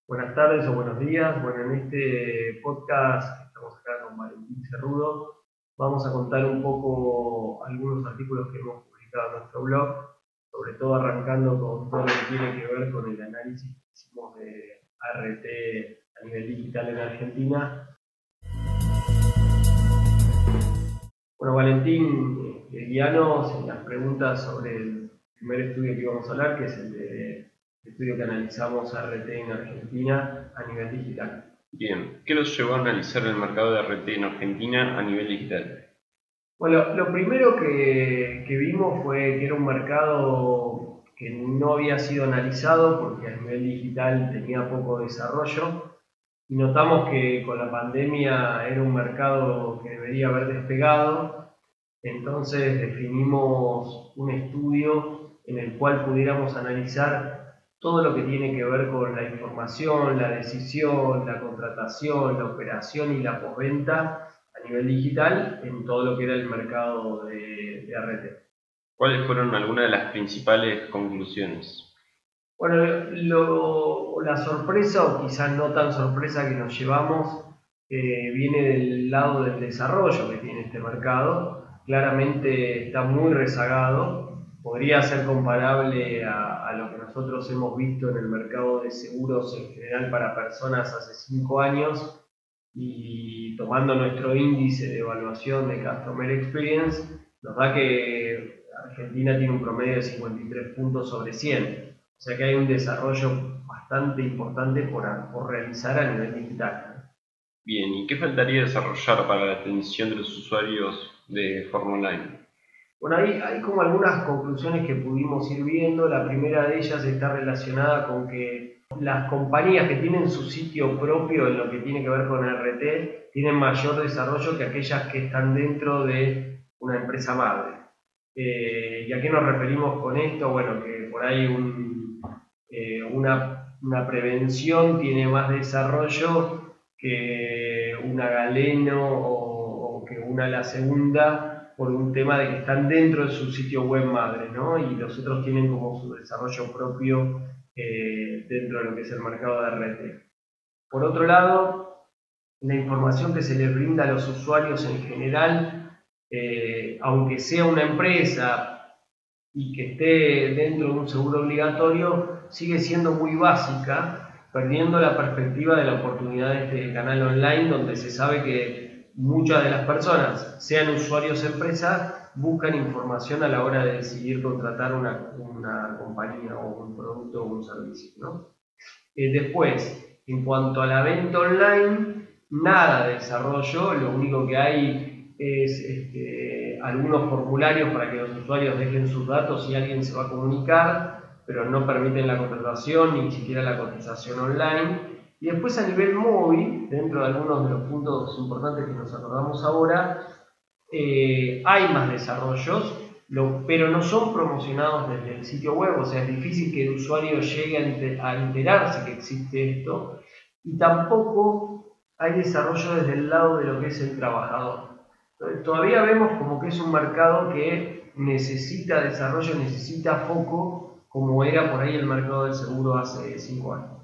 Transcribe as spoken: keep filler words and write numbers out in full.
Buenas tardes o buenos días. Bueno, en este podcast que estamos acá con Valentín Cerrudo, vamos a contar un poco algunos artículos que hemos publicado en nuestro blog, sobre todo arrancando con todo lo que tiene que ver con el análisis que hicimos de A R T a nivel digital en Argentina. Bueno, Valentín, eh, guíanos en las preguntas sobre el primer estudio que íbamos a hablar, que es el de el estudio que analizamos A R T en Argentina a nivel digital. Bien, ¿qué los llevó a analizar el mercado de R T en Argentina a nivel digital? Bueno, lo primero que, que vimos fue que era un mercado que no había sido analizado porque a nivel digital tenía poco desarrollo y notamos que con la pandemia era un mercado que debería haber despegado. Entonces definimos un estudio en el cual pudiéramos analizar todo lo que tiene que ver con la información, la decisión, la contratación, la operación y la postventa a nivel digital en todo lo que era el mercado de, de R T. ¿Cuáles fueron algunas de las principales conclusiones? Bueno, lo, la sorpresa, o quizás no tan sorpresa que nos llevamos, eh, viene del lado del desarrollo que tiene este mercado. Claramente está muy rezagado, podría ser comparable a, a lo que nosotros hemos visto en el mercado de seguros en general para personas hace cinco años, y tomando nuestro índice de evaluación de Customer Experience, nos da que Argentina tiene un promedio de cincuenta y tres puntos sobre cien. O sea que hay un desarrollo bastante importante por, por realizar a nivel digital. Bien, ¿y qué faltaría desarrollar para la atención de los usuarios de forma online? Bueno, hay, hay como algunas conclusiones que pudimos ir viendo. La primera de ellas está relacionada con que las compañías que tienen su sitio propio en lo que tiene que ver con R T tienen mayor desarrollo que aquellas que están dentro de una empresa madre. Eh, ¿Y a qué nos referimos con esto? Bueno, que por ahí un, eh, una, una prevención tiene más desarrollo que una Galeno o, o que una La Segunda, por un tema de que están dentro de su sitio web madre, ¿no? Y los otros tienen como su desarrollo propio eh, dentro de lo que es el mercado de R T. Por otro lado, la información que se les brinda a los usuarios en general, eh, aunque sea una empresa y que esté dentro de un seguro obligatorio, sigue siendo muy básica, perdiendo la perspectiva de la oportunidad de este canal online, donde se sabe que muchas de las personas, sean usuarios o empresas, buscan información a la hora de decidir contratar una, una compañía o un producto o un servicio, ¿no? Eh, después, en cuanto a la venta online, nada de desarrollo, lo único que hay es este, algunos formularios para que los usuarios dejen sus datos y alguien se va a comunicar, pero no permiten la contratación ni siquiera la cotización online. Y después a nivel móvil, dentro de algunos de los puntos importantes que nos acordamos ahora, eh, hay más desarrollos, lo, pero no son promocionados desde el sitio web, o sea, es difícil que el usuario llegue a, enter, a enterarse que existe esto, y tampoco hay desarrollo desde el lado de lo que es el trabajador. Entonces, todavía vemos como que es un mercado que necesita desarrollo, necesita foco, como era por ahí el mercado del seguro hace cinco años.